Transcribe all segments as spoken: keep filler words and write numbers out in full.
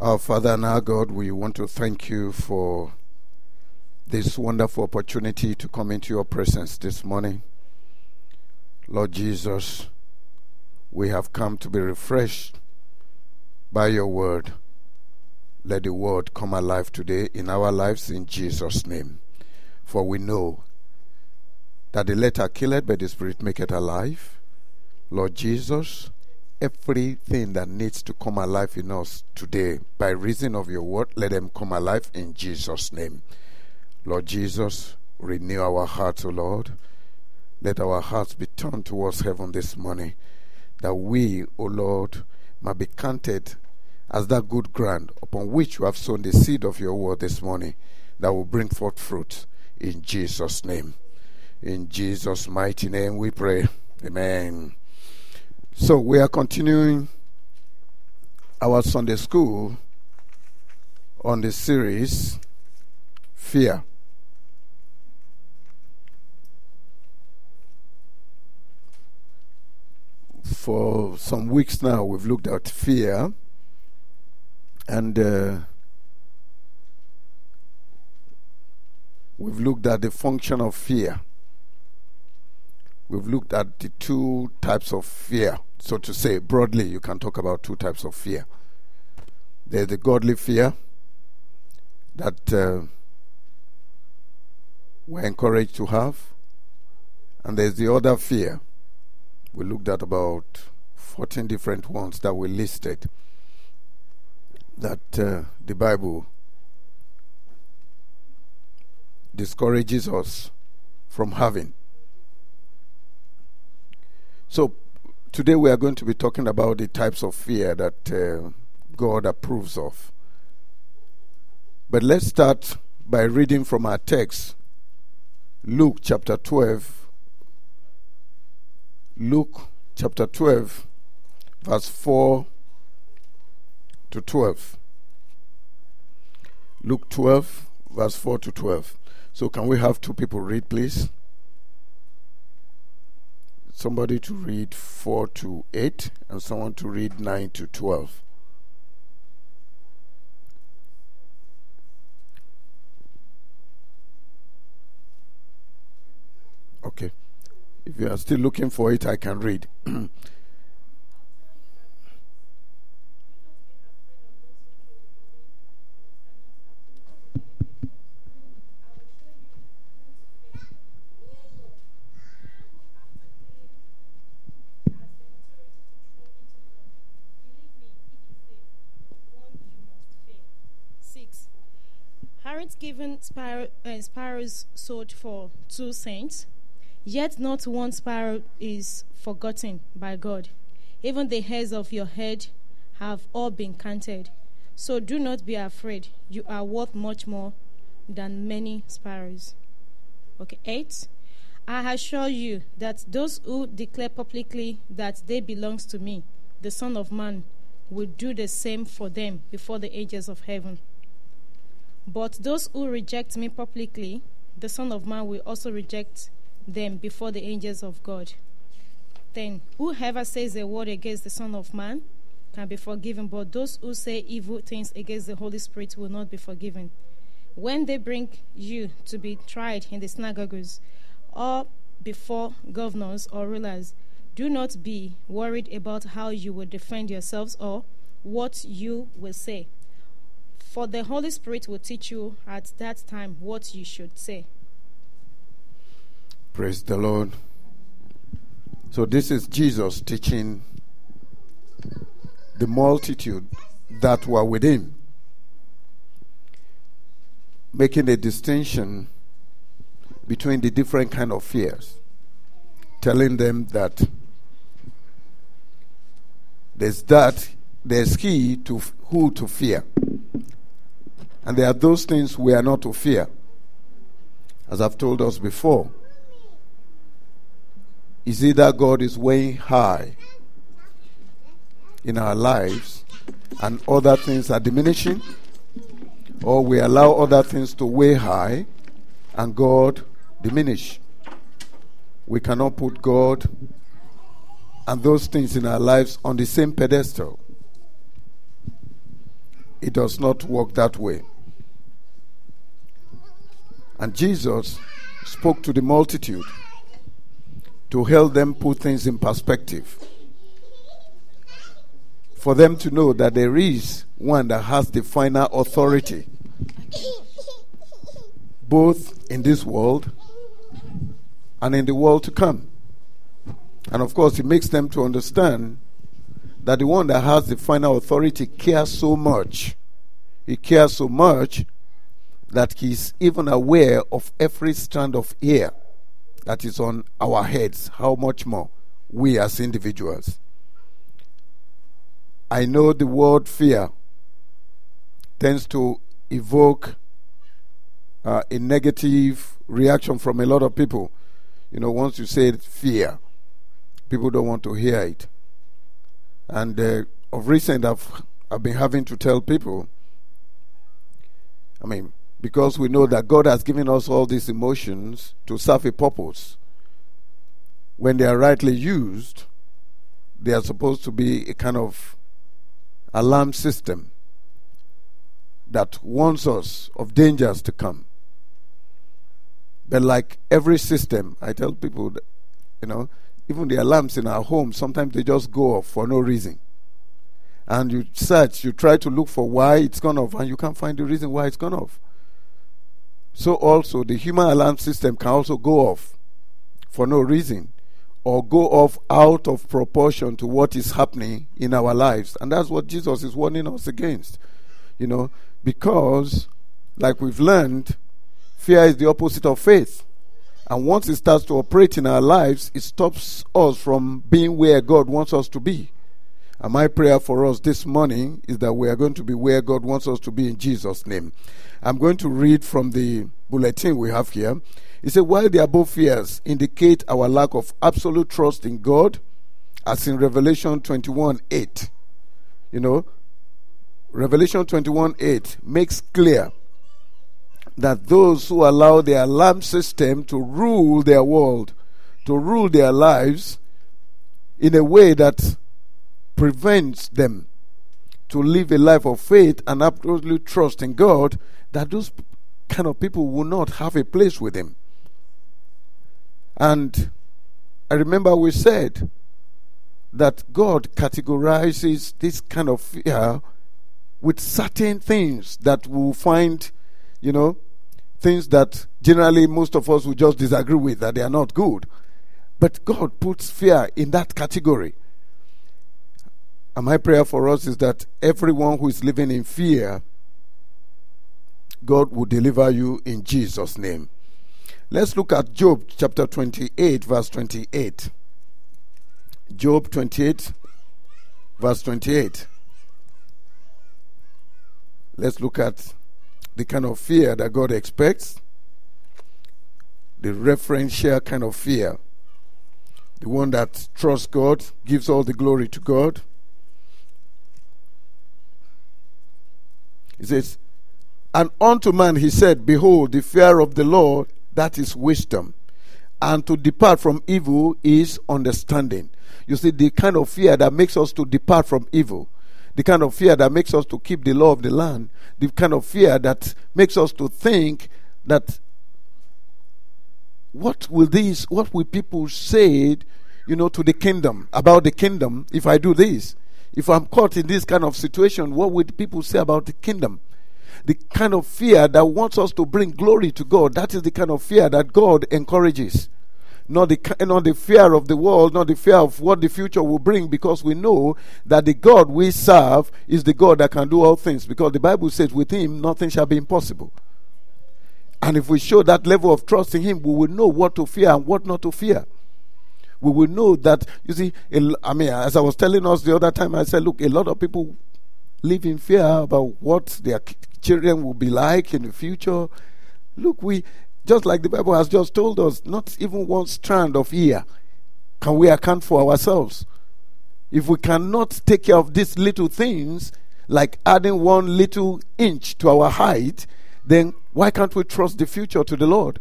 Our Father and our God, we want to thank you for this wonderful opportunity to come into your presence this morning. Lord Jesus, we have come to be refreshed by your word. Let the word come alive today in our lives in Jesus' name. For we know that the letter killeth, but the spirit maketh alive. Lord Jesus, everything that needs to come alive in us today, by reason of your word, let them come alive in Jesus' name. Lord Jesus, renew our hearts, O Lord. Let our hearts be turned towards heaven this morning, that we, O Lord, might be counted as that good ground upon which you have sown the seed of your word this morning, that will bring forth fruit in Jesus' name. In Jesus' mighty name we pray. Amen. So we are continuing our Sunday school on the series Fear. For some weeks now we've looked at fear, and uh, we've looked at the function of fear. We've looked at the two types of fear. So to say, broadly, you can talk about two types of fear. There's the godly fear that uh, we're encouraged to have. And there's the other fear. We looked at about fourteen different ones that we listed that uh, the Bible discourages us from having. So today we are going to be talking about the types of fear that uh, God approves of. But let's start by reading from our text, Luke chapter twelve. Luke chapter twelve, verse four to twelve. Luke twelve, verse four to twelve. So can we have two people read, please? Somebody to read four to eight and someone to read nine to twelve. Okay. If you are still looking for it, I can read. Haven't given sparrow, uh, sparrows sold for two cents, yet not one sparrow is forgotten by God. Even the hairs of your head have all been counted. So do not be afraid. You are worth much more than many sparrows. Okay, eight. I assure you that those who declare publicly that they belong to me, the Son of Man, will do the same for them before the angels of heaven. But those who reject me publicly, the Son of Man will also reject them before the angels of God. Then, whoever says a word against the Son of Man can be forgiven, but those who say evil things against the Holy Spirit will not be forgiven. When they bring you to be tried in the synagogues or before governors or rulers, do not be worried about how you will defend yourselves or what you will say. For the Holy Spirit will teach you at that time what you should say. Praise the Lord. So this is Jesus teaching the multitude that were with him, making a distinction between the different kind of fears, telling them that there's that, there's he to f- who to fear. And there are those things we are not to fear. As I've told us before, is either God is way high in our lives and other things are diminishing, or we allow other things to weigh high and God diminish. We cannot put God and those things in our lives on the same pedestal. it does not work that way. And Jesus spoke to the multitude to help them put things in perspective, for them to know that there is one that has the final authority, both in this world and in the world to come. And of course, it makes them to understand that the one that has the final authority cares so much. He cares so much that he's even aware of every strand of hair that is on our heads. How much more we as individuals. I know the word fear tends to evoke uh, a negative reaction from a lot of people. You know, once you say fear, people don't want to hear it. And uh, of recent, I've, I've been having to tell people, I mean, because we know that God has given us all these emotions to serve a purpose. When they are rightly used, they are supposed to be a kind of alarm system that warns us of dangers to come. But like every system, I tell people that, you know, even the alarms in our home, sometimes they just go off for no reason. And you search, you try to look for why it's gone off, and you can't find the reason why it's gone off. So also, the human alarm system can also go off for no reason, or go off out of proportion to what is happening in our lives. And that's what Jesus is warning us against. You know, because, like we've learned, fear is the opposite of faith. And once it starts to operate in our lives, it stops us from being where God wants us to be. And my prayer for us this morning is that we are going to be where God wants us to be in Jesus' name. I'm going to read from the bulletin we have here. It says, while the above fears indicate our lack of absolute trust in God, as in Revelation twenty-one eight, you know, Revelation twenty-one eight makes clear that those who allow the alarm system to rule their world, to rule their lives in a way that prevents them to live a life of faith and absolute trust in God, that those kind of people will not have a place with Him. And I remember we said that God categorizes this kind of fear with certain things that we'll find, you know, things that generally most of us will just disagree with, that they are not good. But God puts fear in that category. And my prayer for us is that everyone who is living in fear, God will deliver you in Jesus' name. Let's look at Job chapter twenty-eight, verse twenty-eight. Job twenty-eight, verse twenty-eight. Let's look at the kind of fear that God expects. The referential kind of fear. The one that trusts God, gives all the glory to God. It says, and unto man he said, behold, the fear of the Lord, that is wisdom. And to depart from evil is understanding. You see, the kind of fear that makes us to depart from evil, the kind of fear that makes us to keep the law of the land, the kind of fear that makes us to think that what will these, what will people say, you know, to the kingdom, about the kingdom if I do this? If I'm caught in this kind of situation, what would people say about the kingdom? The kind of fear that wants us to bring glory to God, that is the kind of fear that God encourages. Not the, not the fear of the world, not the fear of what the future will bring, because we know that the God we serve is the God that can do all things, because the Bible says with Him nothing shall be impossible. And if we show that level of trust in Him, we will know what to fear and what not to fear. We will know that, you see, I mean, as I was telling us the other time, I said, look, a lot of people live in fear about what their children will be like in the future. Look, we, just like the Bible has just told us, not even one strand of hair can we account for ourselves. If we cannot take care of these little things, like adding one little inch to our height, then why can't we trust the future to the Lord?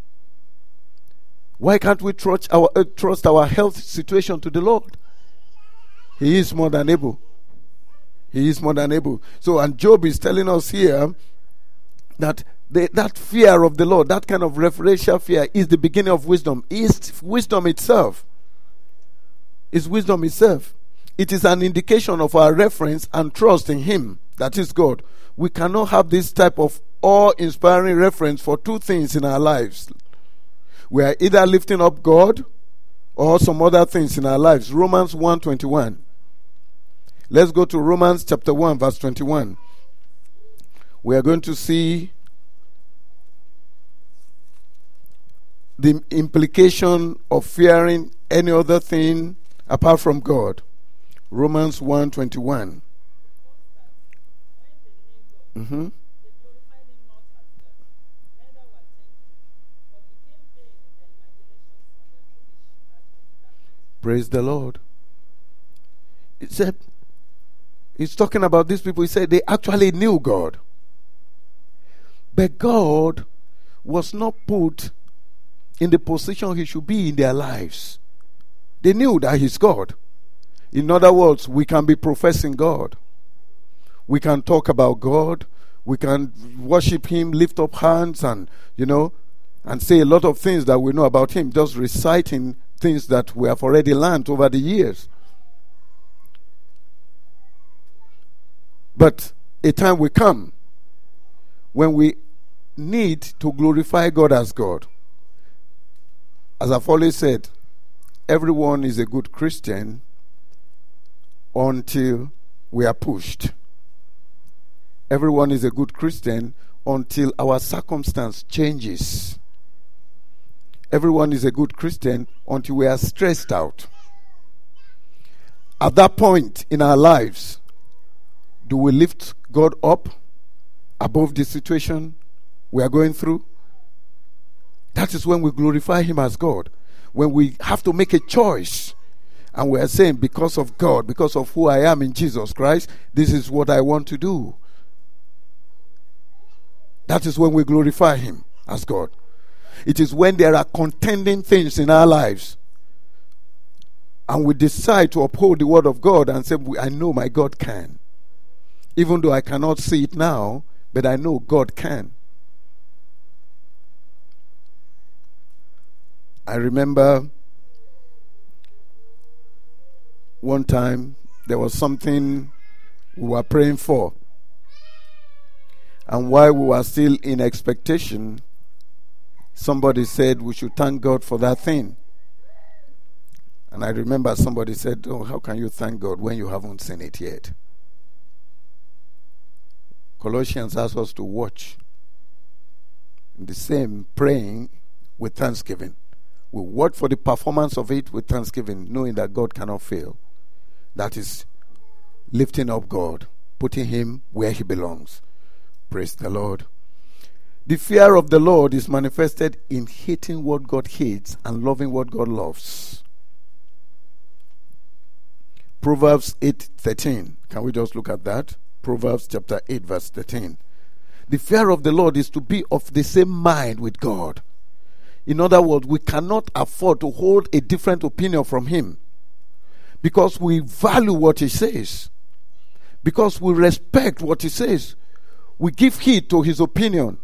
Why can't we trust our, uh, trust our health situation to the Lord? He is more than able. He is more than able. So, and Job is telling us here that the, that fear of the Lord, that kind of reverential fear, is the beginning of wisdom. Is wisdom itself. Is wisdom itself. It is an indication of our reference and trust in Him, that is God. We cannot have this type of awe-inspiring reference for two things in our lives. We are either lifting up God or some other things in our lives. Romans one twenty-one. Let's go to Romans chapter one, verse twenty-one. We are going to see the implication of fearing any other thing apart from God. Romans one twenty-one. Mm-hmm. Praise the Lord. It said, he's talking about these people. He said they actually knew God. But God was not put in the position He should be in their lives. They knew that He's God. In other words, we can be professing God. We can talk about God. We can worship Him, lift up hands and, you know, and say a lot of things that we know about Him, just reciting things that we have already learned over the years. But a time will come when we need to glorify God as God. As I've always said, everyone is a good Christian until we are pushed. Everyone is a good Christian until our circumstance changes. Everyone is a good Christian until we are stressed out. At that point in our lives, do we lift God up above the situation we are going through? That is when we glorify Him as God. When we have to make a choice and we are saying, because of God, because of who I am in Jesus Christ, this is what I want to do. That is when we glorify Him as God. It is when there are contending things in our lives and we decide to uphold the word of God and say, I know my God can. Even though I cannot see it now, but I know God can. I remember one time there was something we were praying for. And while we were still in expectation, somebody said we should thank God for that thing. And I remember somebody said, oh, how can you thank God when you haven't seen it yet? Colossians asks us to watch the same, praying with thanksgiving. We watch for the performance of it with thanksgiving, knowing that God cannot fail. That is lifting up God, putting Him where He belongs. Praise the Lord. The fear of the Lord is manifested in hating what God hates and loving what God loves. Proverbs eight thirteen. Can we just look at that? Proverbs chapter eight verse thirteen. The fear of the Lord is to be of the same mind with God. In other words, we cannot afford to hold a different opinion from Him because we value what He says, because we respect what He says. We give heed to His opinion.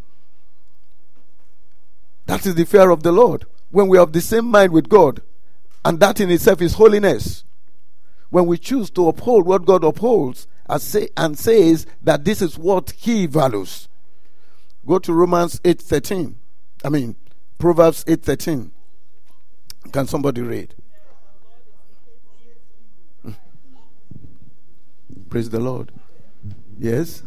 That is the fear of the Lord. When we have the same mind with God, and that in itself is holiness. When we choose to uphold what God upholds and, say, and says that this is what He values. Go to Romans eight thirteen. I mean, Proverbs eight thirteen. Can somebody read? Praise the Lord. Yes?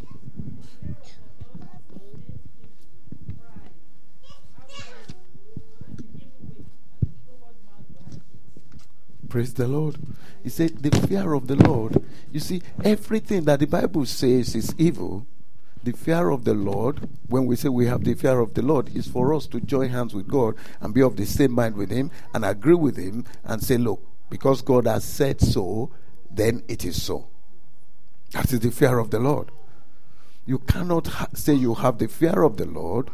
Praise the Lord. He said the fear of the Lord. You see, everything that the Bible says is evil. The fear of the Lord, when we say we have the fear of the Lord, is for us to join hands with God and be of the same mind with Him and agree with Him and say, look, because God has said so, then it is so. That is the fear of the Lord. You cannot ha- say you have the fear of the Lord,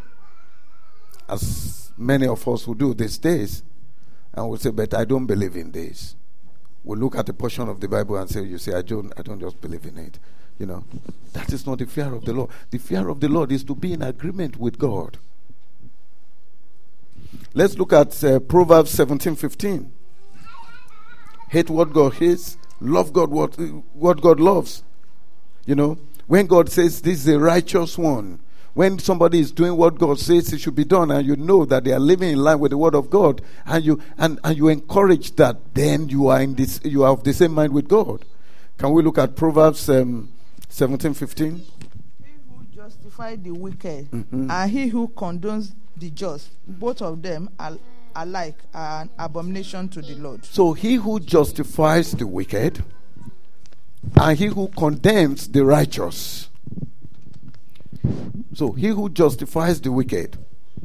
as many of us who do these days, and will say, but I don't believe in this. will look at a portion of the Bible and say, you say, I don't, I don't just believe in it. You know, that is not the fear of the Lord. The fear of the Lord is to be in agreement with God. Let's look at uh, Proverbs seventeen fifteen. Hate what God hates, love God what, what God loves. You know, when God says this is a righteous one, when somebody is doing what God says it should be done, and you know that they are living in line with the word of God, and you and, and you encourage that, then you are in this, you are of the same mind with God. Can we look at Proverbs um, seventeen fifteen? He who justifies the wicked Mm-hmm. and he who condones the just, both of them are alike an abomination to the Lord. So he who justifies the wicked and he who condemns the righteous. So he who justifies the wicked.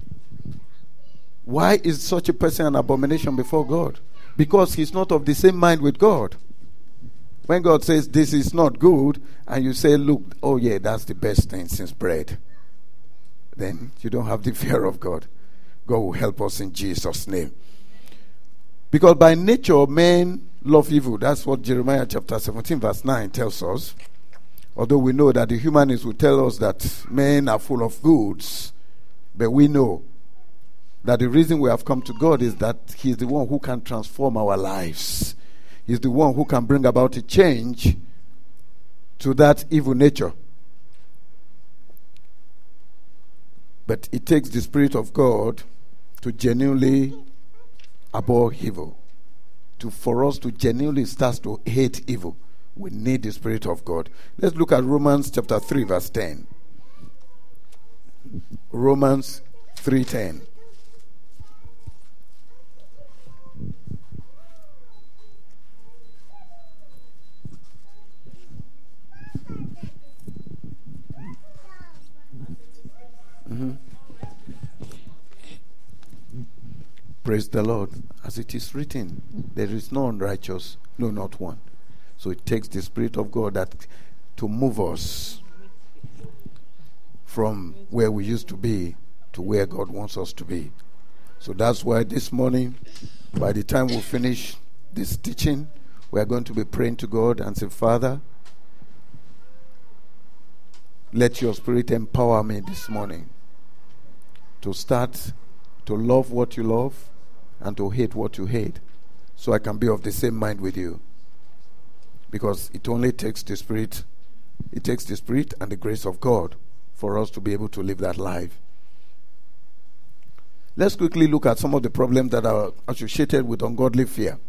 Why is such a person an abomination before God? Because he's not of the same mind with God. When God says this is not good, and you say, look, oh yeah, that's the best thing since bread, then you don't have the fear of God. God will help us in Jesus' name. Because by nature, men love evil. That's what Jeremiah chapter seventeen verse nine tells us. Although we know that the humanists will tell us that men are full of goods, but we know that the reason we have come to God is that He is the one who can transform our lives. He's the one who can bring about a change to that evil nature. But it takes the Spirit of God to genuinely abhor evil. To, for us to genuinely start to hate evil, we need the Spirit of God. Let's look at Romans chapter three verse ten. Romans three ten. Mm-hmm. Praise the Lord. As it is written, there is no unrighteous, no, not one. So it takes the Spirit of God that to move us from where we used to be to where God wants us to be. So that's why this morning, by the time we finish this teaching, we are going to be praying to God and say, Father, let your Spirit empower me this morning to start to love what you love and to hate what you hate, so I can be of the same mind with you. Because it only takes the Spirit, it takes the Spirit and the grace of God for us to be able to live that life. Let's quickly look at some of the problems that are associated with ungodly fear.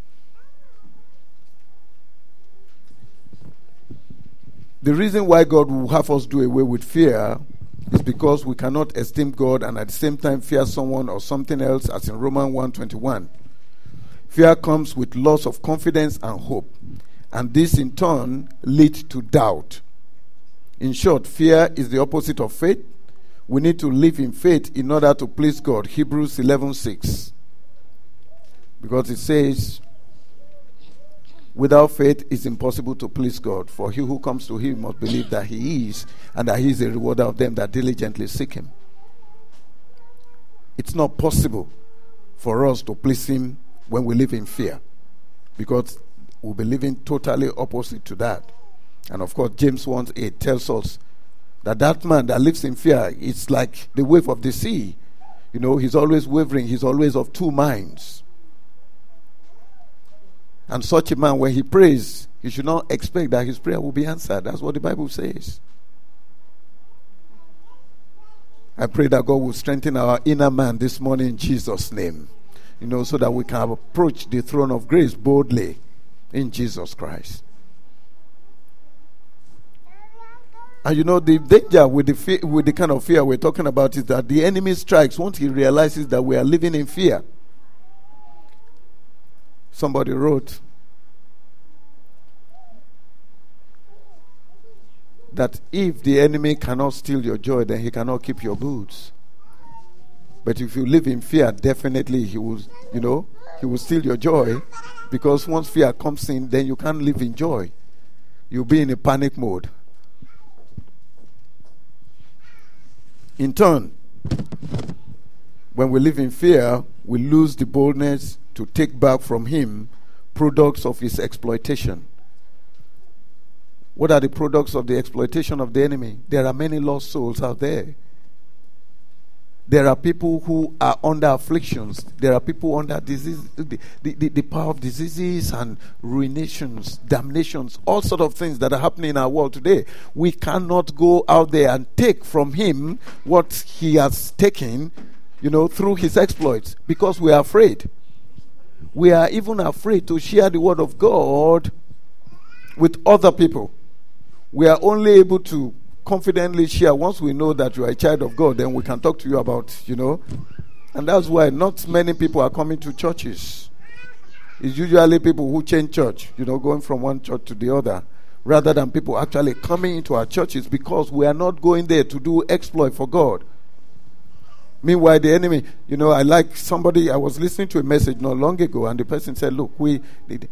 The reason why God will have us do away with fear is because we cannot esteem God and at the same time fear someone or something else, as in Romans one twenty-one. Fear comes with loss of confidence and hope, and this in turn leads to doubt. In short, fear is the opposite of faith. We need to live in faith in order to please God. Hebrews eleven six. Because it says, without faith it's impossible to please God, for he who comes to him must believe that he is, and that he is a rewarder of them that diligently seek him. It's not possible for us to please him when we live in fear, because we'll be living totally opposite to that. And of course, James one eight tells us that that man that lives in fear is like the wave of the sea. You know, he's always wavering, he's always of two minds. And such a man, when he prays, he should not expect that his prayer will be answered. That's what the Bible says. I pray that God will strengthen our inner man this morning in Jesus' name. You know, so that we can approach the throne of grace boldly in Jesus Christ. And you know, the danger with the fear, with the kind of fear we're talking about is that the enemy strikes once he realizes that we are living in fear. Somebody wrote that if the enemy cannot steal your joy, then he cannot keep your goods. But if you live in fear, definitely he will, you know, he will steal your joy, because once fear comes in, then you can't live in joy. You'll be in a panic mode. In turn, when we live in fear, we lose the boldness to take back from him products of his exploitation. What are the products of the exploitation of the enemy? There are many lost souls out there. There are people who are under afflictions. There are people under disease, the, the, the power of diseases and ruinations, damnations, all sort of things that are happening in our world today. We cannot go out there and take from him what he has taken, you know, through his exploits, because we are afraid. We are even afraid to share the word of God with other people. We are only able to confidently share once we know that you are a child of God. Then we can talk to you about, you know. And that's why not many people are coming to churches. It's usually people who change church, you know, going from one church to the other, rather than people actually coming into our churches, because we are not going there to do exploit for God. Meanwhile, the enemy, you know, I like somebody, I was listening to a message not long ago, and the person said, look, we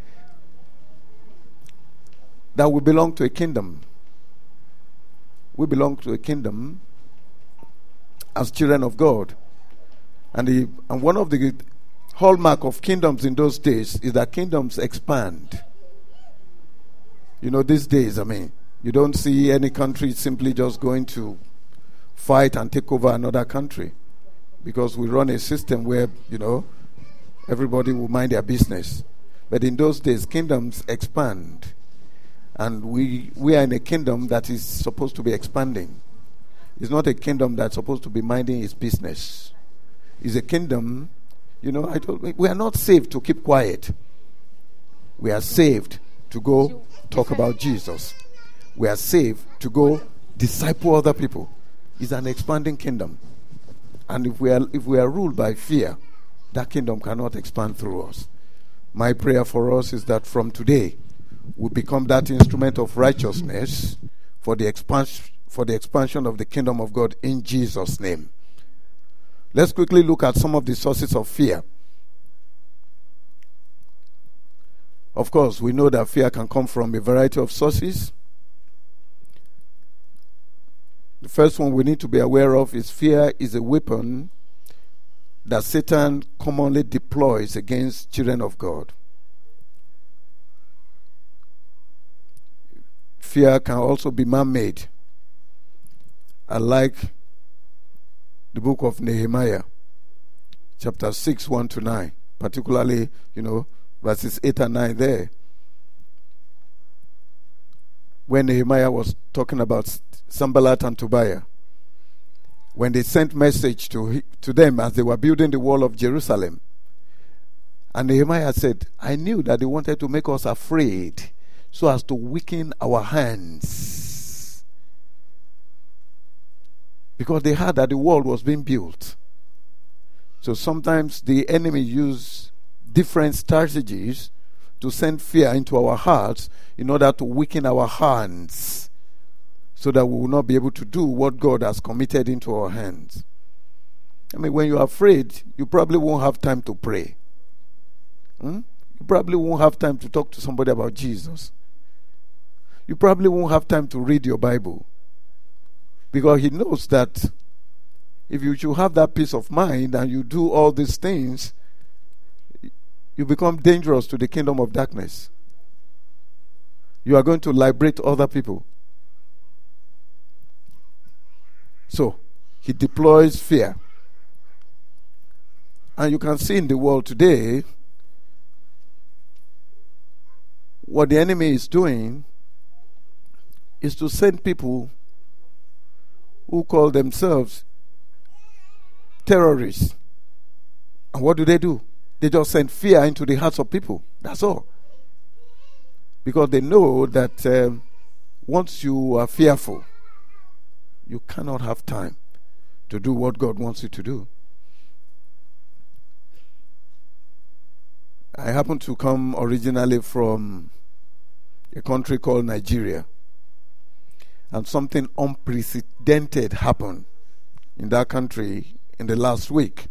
that we belong to a kingdom. We belong to a kingdom as children of God. And, the, and one of the hallmark of kingdoms in those days is that kingdoms expand. You know, these days, I mean, you don't see any country simply just going to fight and take over another country, because we run a system where, you know, everybody will mind their business. But in those days, kingdoms expand. And we we are in a kingdom that is supposed to be expanding. It's not a kingdom that's supposed to be minding its business. It's a kingdom, you know, I told, we are not saved to keep quiet. We are saved to go talk about Jesus. We are saved to go disciple other people. It's an expanding kingdom. And if we are if we are ruled by fear, that kingdom cannot expand through us. My prayer for us is that from today, we become that instrument of righteousness for the expansion for the expansion of the kingdom of God in Jesus' name. Let's quickly look at some of the sources of fear. Of course, we know that fear can come from a variety of sources. The first one we need to be aware of is fear is a weapon that Satan commonly deploys against children of God. Fear can also be man-made. I like the book of Nehemiah, chapter six, one to nine, particularly, you know, verses eight and nine there. When Nehemiah was talking about Sanballat and Tobiah, when they sent message to, to them as they were building the wall of Jerusalem, and Nehemiah said, I knew that they wanted to make us afraid so as to weaken our hands, because they heard that the wall was being built. So sometimes the enemy uses different strategies to send fear into our hearts in order to weaken our hands, so that we will not be able to do what God has committed into our hands. I mean, when you're afraid, you probably won't have time to pray. Hmm? You probably won't have time to talk to somebody about Jesus. You probably won't have time to read your Bible, because he knows that if you should have that peace of mind and you do all these things, you become dangerous to the kingdom of darkness. You are going to liberate other people. So, he deploys fear. And you can see in the world today, what the enemy is doing is to send people who call themselves terrorists. And what do they do? They just send fear into the hearts of people. That's all. Because they know that um, once you are fearful, you cannot have time to do what God wants you to do. I happen to come originally from a country called Nigeria. And something unprecedented happened in that country in the last week.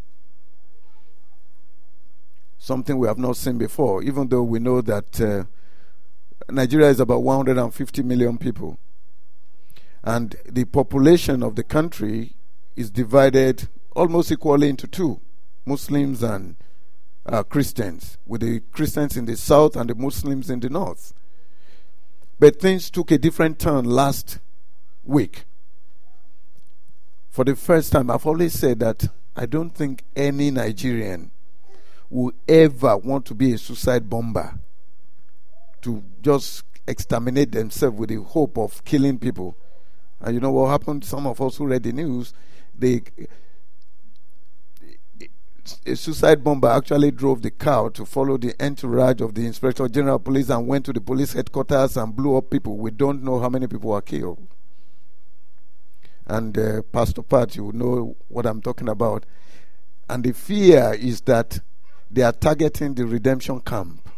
Something we have not seen before, even though we know that uh, Nigeria is about one hundred fifty million people. And the population of the country is divided almost equally into two, Muslims and uh, Christians, with the Christians in the south and the Muslims in the north. But things took a different turn last week. For the first time, I've always said that I don't think any Nigerian will ever want to be a suicide bomber, to just exterminate themselves with the hope of killing people. And you know what happened? Some of us who read the news, they, a suicide bomber actually drove the car to follow the entourage of the Inspector General of Police and went to the police headquarters and blew up people. We don't know how many people were killed. And uh, Pastor Pat, you know what I'm talking about. And the fear is that they are targeting the redemption camp.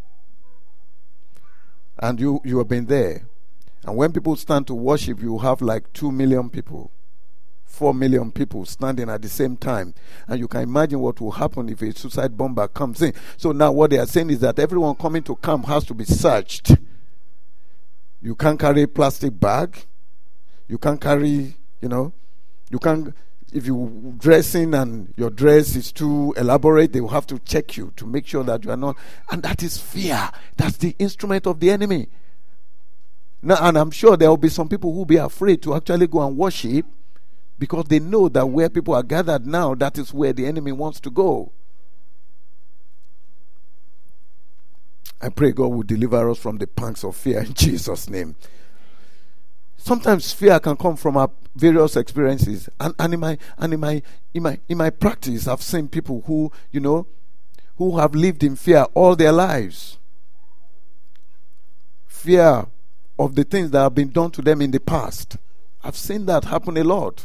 And you, you have been there. And when people stand to worship, you have like two million people, four million people standing at the same time. And you can imagine what will happen if a suicide bomber comes in. So now what they are saying is that everyone coming to camp has to be searched. You can't carry a plastic bag. You can't carry, you know, you can't, if you dressing and your dress is too elaborate, they will have to check you to make sure that you are not. And that is fear. That's the instrument of the enemy. Now, and I'm sure there will be some people who will be afraid to actually go and worship because they know that where people are gathered now, that is where the enemy wants to go. I pray God will deliver us from the pangs of fear in Jesus' name. Sometimes fear can come from our various experiences, and, and in my and in my in my in my practice, I've seen people who, you know, who have lived in fear all their lives. Fear of the things that have been done to them in the past. I've seen that happen a lot.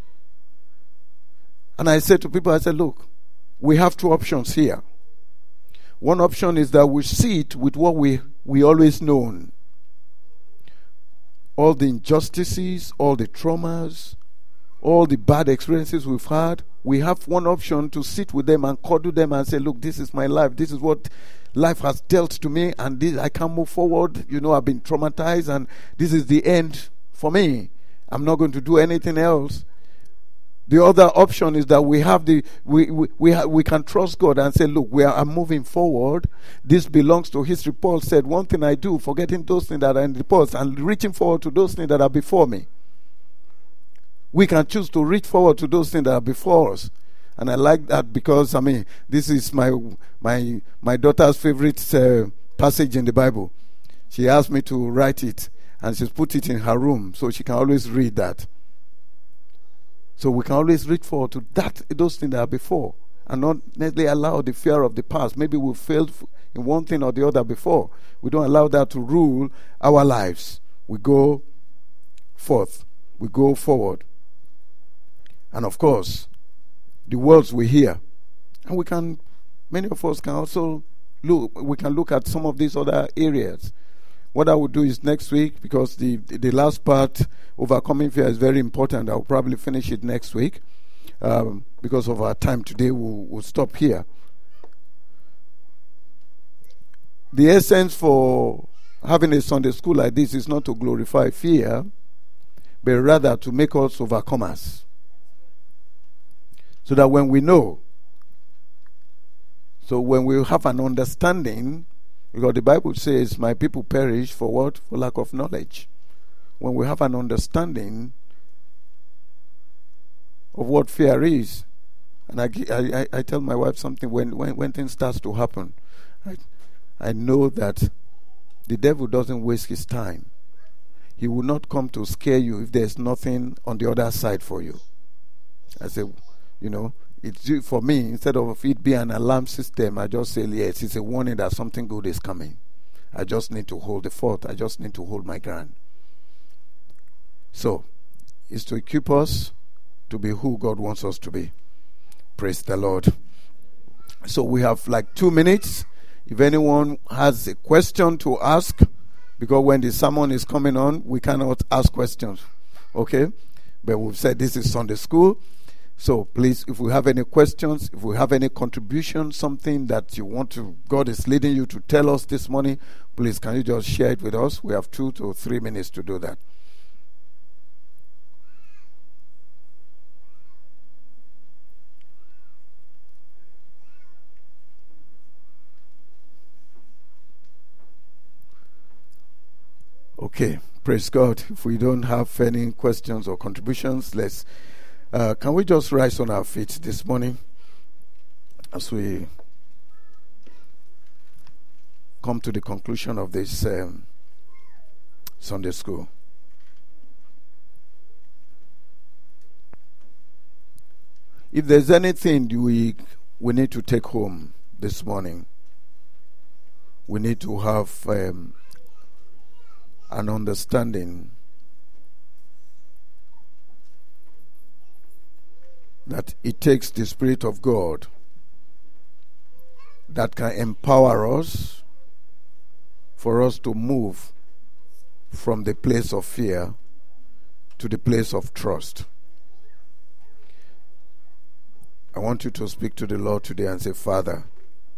And I said to people, I said, look, we have two options here. One option is that we sit with what we we always known. All the injustices, all the traumas, all the bad experiences we've had, we have one option to sit with them and cuddle them and say, look, this is my life. This is what life has dealt to me, and this, I can't move forward. You know, I've been traumatized, and this is the end for me. I'm not going to do anything else. The other option is that we have the we we we, ha- we can trust God and say, look, we are I'm moving forward. This belongs to history. Paul said, one thing I do, forgetting those things that are in the past and reaching forward to those things that are before me. We can choose to reach forward to those things that are before us. And I like that because, I mean, this is my my my daughter's favorite uh, passage in the Bible. She asked me to write it, and she's put it in her room so she can always read that. So we can always reach forward to that, those things that are before, and not necessarily allow the fear of the past. Maybe we failed in one thing or the other before. We don't allow that to rule our lives. We go forth. We go forward. And of course, the words we hear. And we can, many of us can also look, we can look at some of these other areas. What I will do is next week, because the the last part, overcoming fear, is very important. I'll probably finish it next week. Um, because of our time today, we'll, we'll stop here. The essence for having a Sunday school like this is not to glorify fear, but rather to make us overcomers. So that when we know, so when we have an understanding, because the Bible says, my people perish for what? For lack of knowledge. When we have an understanding of what fear is, and I, I, I tell my wife something, when, when, when things starts to happen, I, I know that the devil doesn't waste his time. He will not come to scare you if there's nothing on the other side for you. I say, you know, it's for me, instead of it being an alarm system, I just say, yes, it's a warning that something good is coming. I just need to hold the fort. I just need to hold my ground. So, it's to equip us to be who God wants us to be. Praise the Lord. So we have like two minutes. If anyone has a question to ask, because when the sermon is coming on, we cannot ask questions. Okay? But we've said this is Sunday school. So please, if we have any questions, if we have any contribution, something that you want to, God is leading you to tell us this morning, please can you just share it with us? We have two to three minutes to do that. Okay, praise God. If we don't have any questions or contributions, let's uh, can we just rise on our feet this morning as we come to the conclusion of this um, Sunday school. If there's anything we we need to take home this morning, we need to have um, an understanding that it takes the Spirit of God that can empower us for us to move from the place of fear to the place of trust. I want you to speak to the Lord today and say, Father,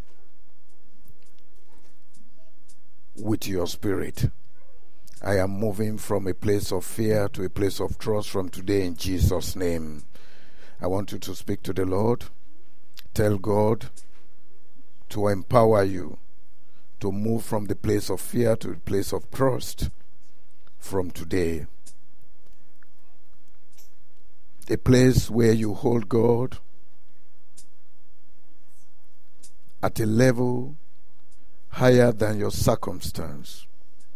with your Spirit, I am moving from a place of fear to a place of trust from today in Jesus' name. I want you to speak to the Lord. Tell God to empower you to move from the place of fear to the place of trust from today. A place where you hold God at a level higher than your circumstance,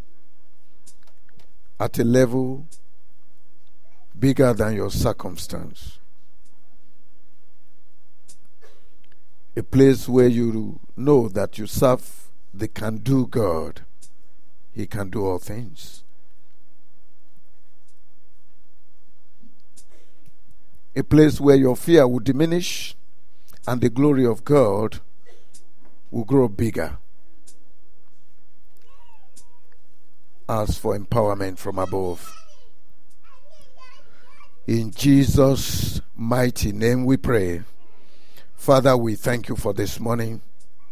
at a level bigger than your circumstance, a place where you know that you serve the can-do God. He can do all things. A place where your fear will diminish and the glory of God will grow bigger. Ask for empowerment from above. In Jesus' mighty name we pray. Father, we thank you for this morning.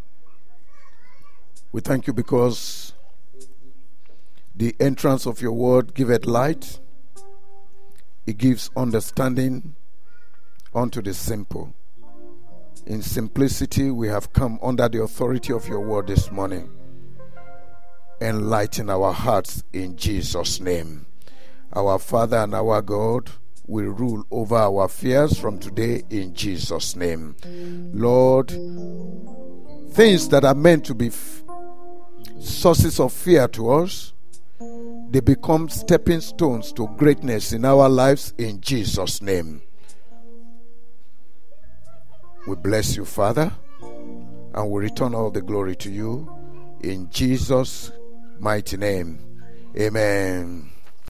We thank you because the entrance of your word giveth light. It gives understanding unto the simple. In simplicity, we have come under the authority of your word this morning. Enlighten our hearts in Jesus' name. Our Father and our God will rule over our fears from today in Jesus' name. Lord, things that are meant to be f- sources of fear to us, they become stepping stones to greatness in our lives in Jesus' name. We bless you, Father, and we return all the glory to you in Jesus' mighty name. Amen.